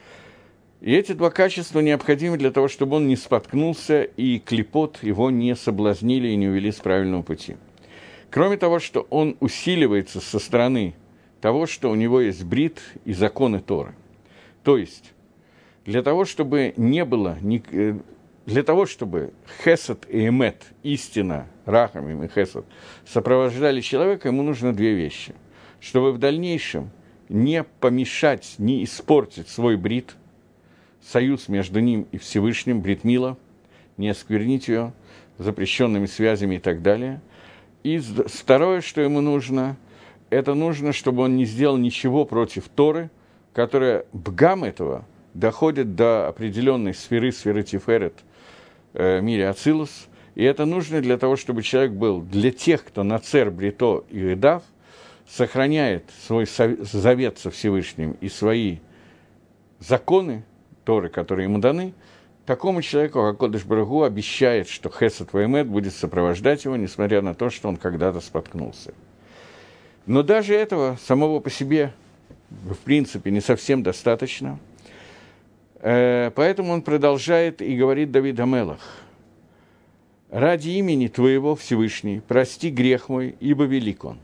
И эти два качества необходимы для того, чтобы он не споткнулся, и клипот его не соблазнили и не увели с правильного пути. Кроме того, что он усиливается со стороны того, что у него есть брит и законы Торы. То есть, для того, чтобы не было, для того, чтобы хесед и эмет, истина, рахамим и хесед, сопровождали человека, ему нужно две вещи. Чтобы в дальнейшем не помешать, не испортить свой брит, союз между ним и Всевышним, брит мила, не осквернить ее запрещенными связями и так далее. И второе, что ему нужно, это нужно, чтобы он не сделал ничего против Торы, которая бгам этого доходит до определенной сферы, сферы Тиферет, э, мире Ацилус, и это нужно для того, чтобы человек был, для тех, кто нацер, брито и эдав, сохраняет свой завет со Всевышним и свои законы, Торы, которые ему даны, такому человеку, как Акодыш Барух Ху, обещает, что хесед ваэмет будет сопровождать его, несмотря на то, что он когда-то споткнулся. Но даже этого самого по себе, в принципе, не совсем достаточно. Поэтому он продолжает и говорит Давид ха-Мелах: «Ради имени Твоего, Всевышний, прости грех мой, ибо велик он.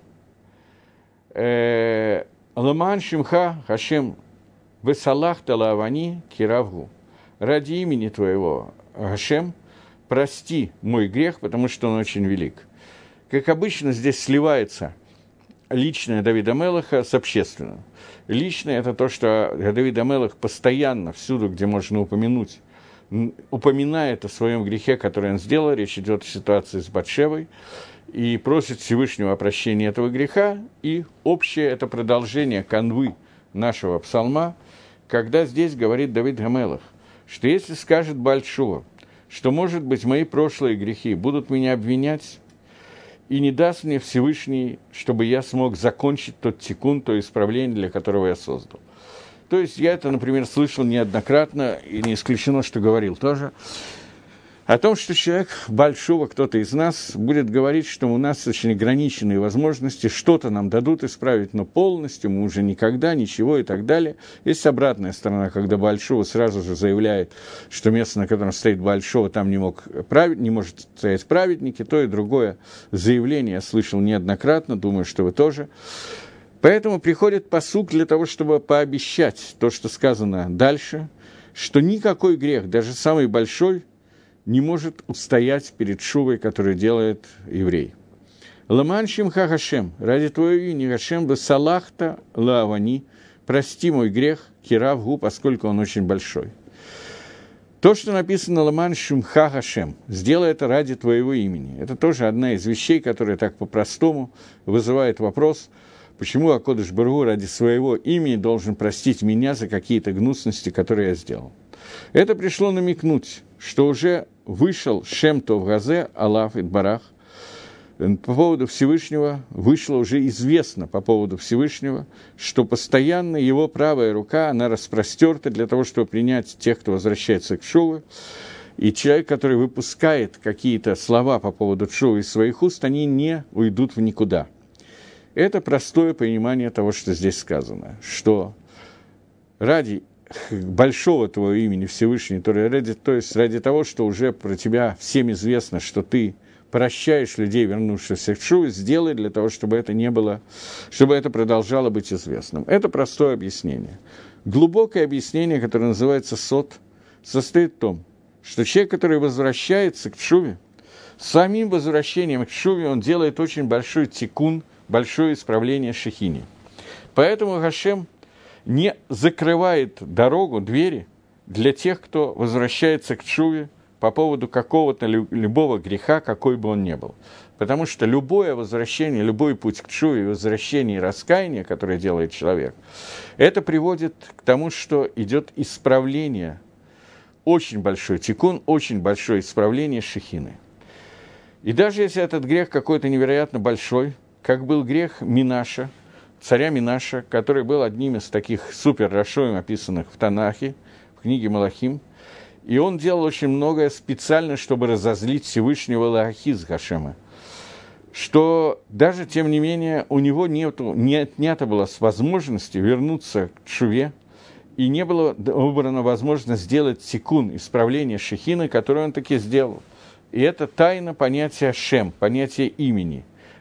Ламан Шимха Хашем Весалах Талавани Киравгу». Ради имени Твоего, Хашем, прости мой грех, потому что он очень велик. Как обычно, здесь сливается личное Давида ха-Мелаха с общественным. Личное – это то, что Давид ха-Мелах постоянно, всюду, где можно упомянуть, упоминает о своем грехе, который он сделал. Речь идет о ситуации с Батшевой, и просит Всевышнего о прощении этого греха. И общее – это продолжение канвы нашего псалма, когда здесь говорит Давид ха-Мелах, что если скажет Бааль Тшува, что, может быть, мои прошлые грехи будут меня обвинять, и не даст мне Всевышний, чтобы я смог закончить тот тикун, то исправление, для которого я создал. То есть я это, например, слышал неоднократно, и не исключено, что говорил тоже, о том, что человек, Бааль Тшува, кто-то из нас, будет говорить, что у нас очень ограниченные возможности, что-то нам дадут исправить, но полностью мы уже никогда, ничего и так далее. Есть обратная сторона, когда Бааль Тшува сразу же заявляет, что место, на котором стоит Бааль Тшува, там не, мог править, не может стоять праведники. То и другое заявление я слышал неоднократно, думаю, что вы тоже. Поэтому приходит пасук для того, чтобы пообещать то, что сказано дальше, что никакой грех, даже самый большой, не может устоять перед шувой, которую делает еврей. Ламан Шимха Хашем, ради твоего имени Хашем Басалахта Лавани, прости мой грех, Киравгу, поскольку он очень большой. То, что написано Ламан Шимха Хашем, сделай это ради твоего имени. Это тоже одна из вещей, которая так по-простому вызывает вопрос, почему Акодыш Барух Ху ради своего имени должен простить меня за какие-то гнусности, которые я сделал. Это пришло намекнуть, что уже вышел Шем Тов Газе, Аллах Идбарах, по поводу Всевышнего, вышло уже известно по поводу Всевышнего, что постоянно его правая рука, она распростерта для того, чтобы принять тех, кто возвращается к Тшуве. И человек, который выпускает какие-то слова по поводу Тшувы из своих уст, они не уйдут в никуда. Это простое понимание того, что здесь сказано, что ради большого твоего имени Всевышний, то есть ради того, что уже про тебя всем известно, что ты прощаешь людей, вернувшихся к Тшуве, сделай для того, чтобы это не было, чтобы это продолжало быть известным. Это простое объяснение. Глубокое объяснение, которое называется сот, состоит в том, что человек, который возвращается к Тшуве, самим возвращением к Тшуве он делает очень большой тикун, большое исправление шехини. Поэтому Хашем не закрывает дорогу, двери для тех, кто возвращается к Тшуве, по поводу какого-то любого греха, какой бы он ни был. Потому что любое возвращение, любой путь к тшуве, возвращение и раскаяние, которое делает человек, это приводит к тому, что идет исправление, очень большой тикун, очень большое исправление шехины. И даже если этот грех какой-то невероятно большой, как был грех Минаша, царя Минаша, который был одним из таких супер-рашоим, описанных в Танахе, в книге Малахим, и он делал очень многое специально, чтобы разозлить Всевышнего Лахиз Хашема, что даже, тем не менее, у него нету, не отнята была возможности вернуться к тшуве, и не было выбрана возможность сделать тикун, исправление шехины, которое он таки сделал. И это тайна понятия Шем, понятия имени.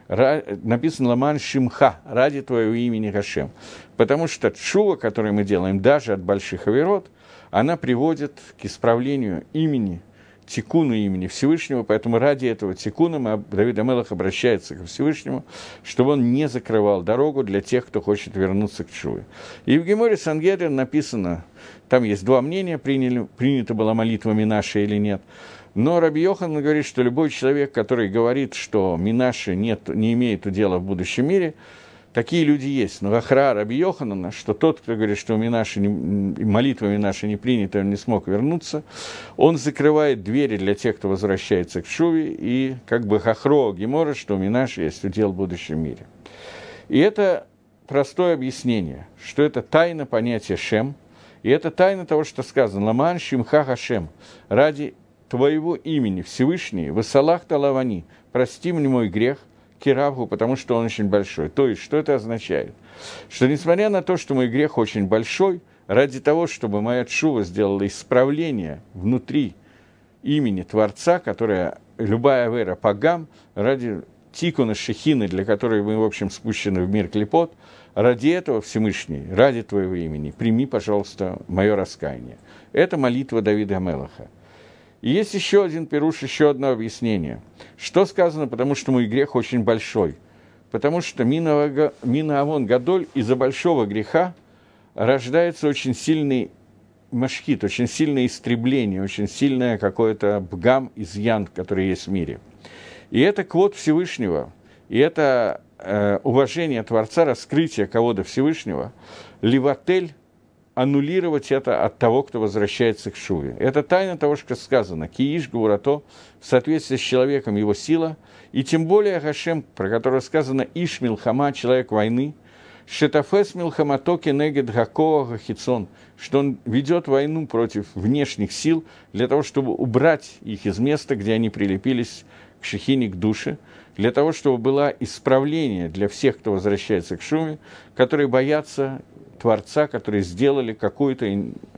Написано «Ламан Шимха», ради твоего имени Хашем. Потому что тшува, которую мы делаем даже от больших авирот, она приводит к исправлению имени, тикуну имени Всевышнего, поэтому ради этого тикуна мы, Давид ха-Мелех обращается к Всевышнему, чтобы он не закрывал дорогу для тех, кто хочет вернуться к тшуве. И в Геморе Сангедрин написано, там есть два мнения, приняли, принята была молитва Минаши или нет, но Раби Йохан говорит, что любой человек, который говорит, что Минаши нет, не имеет удела в будущем мире, такие люди есть. Но Ахра Раби Йоханана, что тот, кто говорит, что Минаши не, молитва Минаши не принята, он не смог вернуться, он закрывает двери для тех, кто возвращается к тшуве, и как бы Хахро Гемора, что у Минаши есть удел в будущем мире. И это простое объяснение, что это тайна понятия Шем, и это тайна того, что сказано «Ламан Шимха Хашем», ради твоего имени Всевышний, «Васалах талавани», прости мне мой грех, Киравгу, потому что он очень большой. То есть, что это означает? Что, несмотря на то, что мой грех очень большой, ради того, чтобы моя тшува сделала исправление внутри имени Творца, которое любая вера пагам, ради тикуна шехины, для которой мы, в общем, спущены в мир клипот, ради этого Всевышний, ради твоего имени, прими, пожалуйста, мое раскаяние. Это молитва Давида ха-Мелеха. И есть еще один пируш, еще одно объяснение. Что сказано, потому что мой грех очень большой? Потому что мина авон гадоль, из-за большого греха рождается очень сильный машхит, очень сильное истребление, очень сильное какое-то бгам, изъян, который есть в мире. И это квот Всевышнего, и это э, уважение Творца, раскрытие кого-то Всевышнего, ливатель, аннулировать это от того, кто возвращается к шуве. Это тайна того, что сказано. Кииш гурато, в соответствии с человеком его сила, и тем более Хашем, про которого сказано Иш Милхама, человек войны, Шетафес Милхамато кенегед гакоа гахицон, что он ведет войну против внешних сил для того, чтобы убрать их из места, где они прилепились к шехине, к душе, для того, чтобы было исправление для всех, кто возвращается к шуве, которые боятся Творца, которые сделали какой-то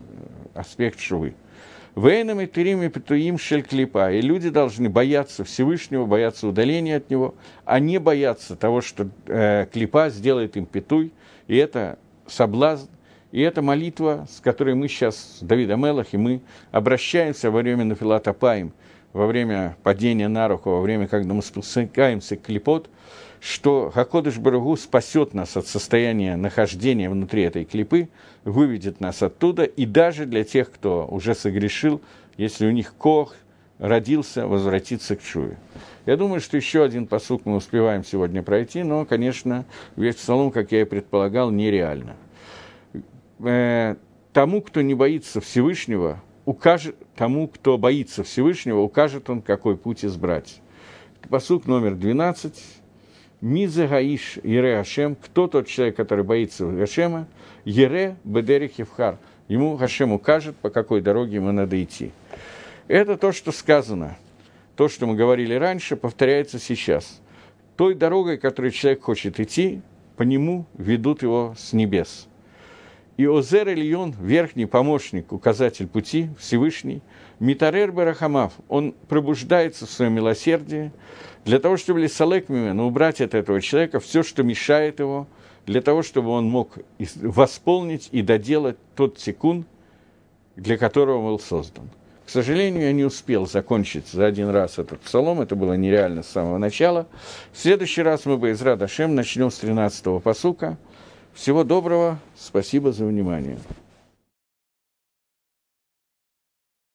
аспект шувы. Вейнам и тирим и петуим шель клипа. И люди должны бояться Всевышнего, бояться удаления от Него, а не бояться того, что э, клипа сделает им петуй. И это соблазн, и это молитва, с которой мы сейчас, Давид ха-Мелех, и мы обращаемся во время Нафилат Апаим во время падения на руку, во время, когда мы спускаемся к клипот, что Хакодыш Барух Гу спасет нас от состояния нахождения внутри этой клипы, выведет нас оттуда, и даже для тех, кто уже согрешил, если у них кох родился, возвратиться к чуве. Я думаю, что еще один пасук мы успеваем сегодня пройти, но, конечно, весь псалом, как я и предполагал, нереально. Э, тому, кто не боится Всевышнего, укажет, тому, кто боится Всевышнего, укажет он, какой путь избрать. Пасук номер двенадцать. Мизе гаиш ере Хашем, кто тот человек, который боится Хашема, ере бедерих евхар, ему Хашем укажет, по какой дороге ему надо идти. Это то, что сказано, то, что мы говорили раньше, повторяется сейчас. Той дорогой, которой человек хочет идти, по нему ведут его с небес. И Озер Эльон, верхний помощник, указатель пути, Всевышний, Митарер Барахамав, он пробуждается в своем милосердии, для того, чтобы лисалек мимен, убрать от этого человека все, что мешает его, для того, чтобы он мог восполнить и доделать тот тикун, для которого он был создан. К сожалению, я не успел закончить за один раз этот псалом, это было нереально с самого начала. В следующий раз мы, Бе'эзрат Ашем, начнем с тринадцатого пасука. Всего доброго, спасибо за внимание.